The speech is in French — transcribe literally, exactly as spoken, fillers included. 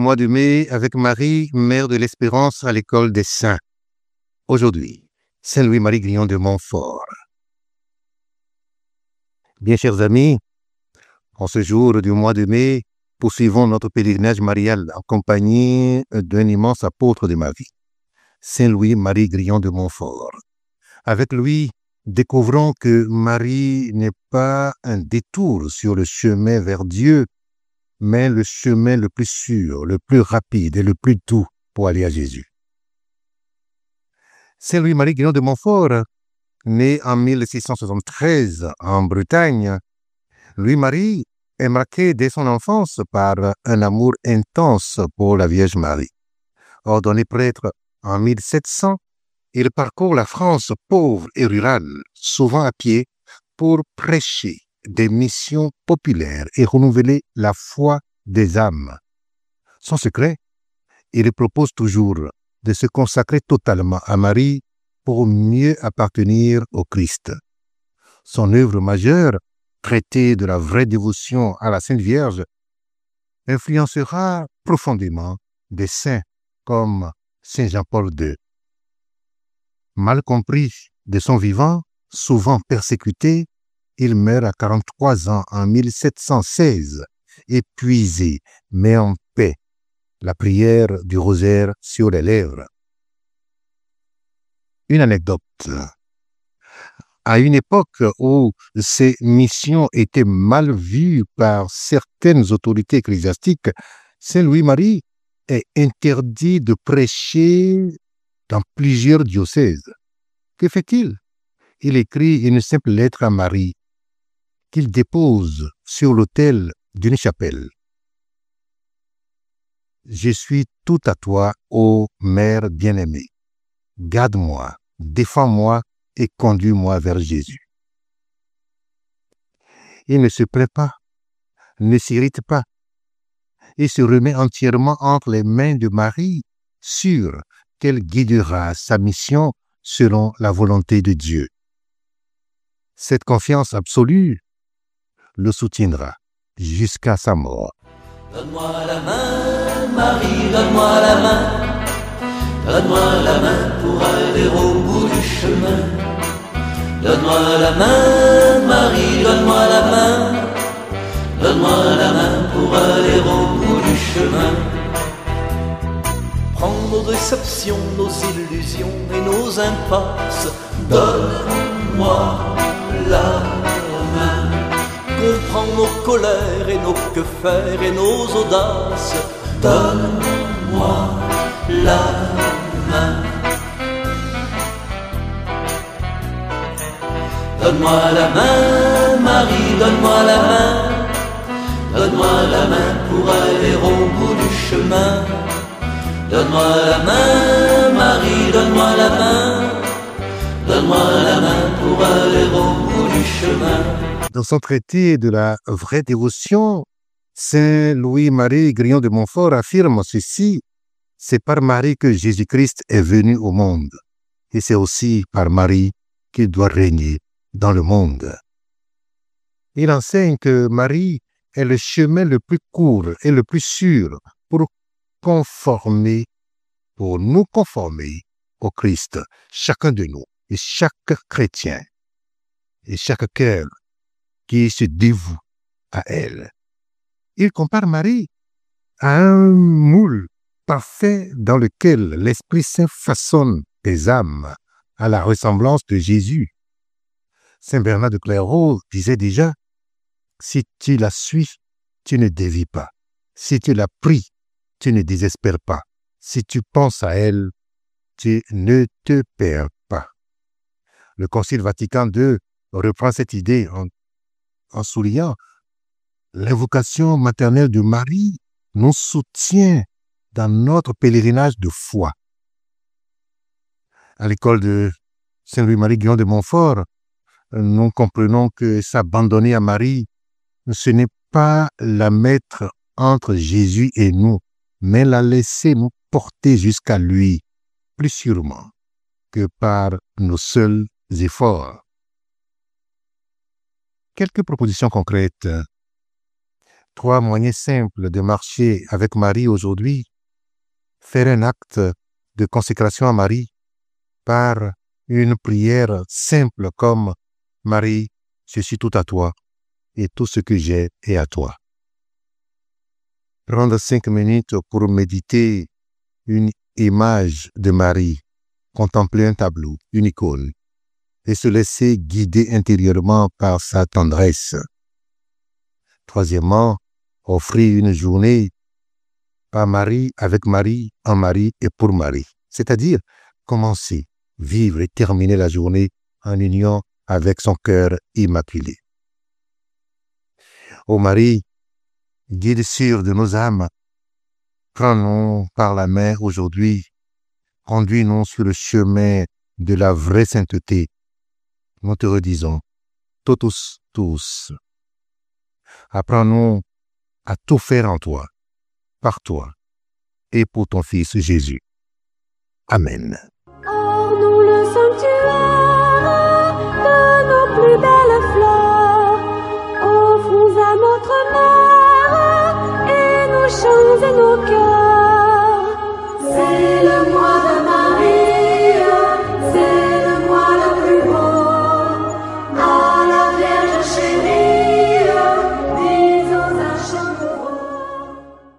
mois de mai avec Marie, mère de l'Espérance à l'école des Saints. Aujourd'hui, Saint Louis-Marie Grillon de Montfort. Bien chers amis, en ce jour du mois de mai, poursuivons notre pèlerinage marial en compagnie d'un immense apôtre de ma vie, Saint Louis-Marie Grillon de Montfort. Avec lui, découvrons que Marie n'est pas un détour sur le chemin vers Dieu, mais le chemin le plus sûr, le plus rapide et le plus doux pour aller à Jésus. Saint Louis-Marie Grillon de Montfort, né en mille six cent soixante-treize en Bretagne, Louis-Marie est marqué dès son enfance par un amour intense pour la Vierge Marie. Ordonné prêtre en mille sept cents, il parcourt la France pauvre et rurale, souvent à pied, pour prêcher des missions populaires et renouveler la foi des âmes. Son secret, il propose toujours de se consacrer totalement à Marie pour mieux appartenir au Christ. Son œuvre majeure, traité de la vraie dévotion à la Sainte Vierge, influencera profondément des saints comme Saint Jean-Paul deux. Mal compris de son vivant, souvent persécuté, il meurt à quarante-trois ans en mille sept cent seize, épuisé, mais en paix, la prière du rosaire sur les lèvres. Une anecdote. À une époque où ces missions étaient mal vues par certaines autorités ecclésiastiques, Saint Louis-Marie est interdit de prêcher dans plusieurs diocèses. Que fait-il? Il écrit une simple lettre à Marie qu'il dépose sur l'autel d'une chapelle. Je suis tout à toi, ô Mère bien-aimée. Garde-moi, défends-moi et conduis-moi vers Jésus. Il ne se plaît pas, ne s'irrite pas, et se remet entièrement entre les mains de Marie, sûr qu'elle guidera sa mission selon la volonté de Dieu. Cette confiance absolue le soutiendra jusqu'à sa mort. Donne-moi la main, Marie, donne-moi la main. Donne-moi la main pour aller au bout du chemin. Donne-moi la main, Marie, donne-moi la main. Donne-moi la main pour aller au bout du chemin. Prends nos déceptions, nos illusions et nos impasses. Donne-moi la main. Comprends nos colères et nos que faire et nos audaces. Donne-moi la main. Donne-moi la main, Marie, donne-moi la main. Donne-moi la main pour aller au bout du chemin. Donne-moi la main, Marie, donne-moi la main. Donne-moi la main pour aller au bout du chemin. Dans son traité de la vraie dévotion, Saint Louis-Marie Grillon de Montfort affirme ceci: c'est par Marie que Jésus-Christ est venu au monde, et c'est aussi par Marie qu'il doit régner dans le monde. Il enseigne que Marie est le chemin le plus court et le plus sûr pour conformer, pour nous conformer au Christ, chacun de nous, et chaque chrétien, et chaque cœur qui se dévoue à elle. Il compare Marie à un moule parfait dans lequel l'Esprit Saint façonne des âmes à la ressemblance de Jésus. Saint Bernard de Clairvaux disait déjà: si tu la suis, tu ne dévis pas. Si tu la pries, tu ne désespères pas. Si tu penses à elle, tu ne te perds pas. Le Concile Vatican deux reprend cette idée en, en soulignant: l'invocation maternelle de Marie nous soutient dans notre pèlerinage de foi. À l'école de Saint Louis-Marie Grillon de Montfort, nous comprenons que s'abandonner à Marie, ce n'est pas la mettre entre Jésus et nous, mais la laisser nous porter jusqu'à lui, plus sûrement que par nos seuls efforts. Quelques propositions concrètes. Trois moyens simples de marcher avec Marie aujourd'hui. Faire un acte de consécration à Marie par une prière simple comme « Marie, je suis tout à toi et tout ce que j'ai est à toi ». Prendre cinq minutes pour méditer une image de Marie, contempler un tableau, une icône, et se laisser guider intérieurement par sa tendresse. Troisièmement, offrir une journée par Marie, avec Marie, en Marie et pour Marie. C'est-à-dire commencer, vivre et terminer la journée en union avec son cœur immaculé. Ô Marie, guide sûr de nos âmes, prends-nous par la main aujourd'hui, conduis-nous sur le chemin de la vraie sainteté. Nous te redisons, totus tous, apprends-nous à tout faire en toi, par toi et pour ton Fils Jésus. Amen.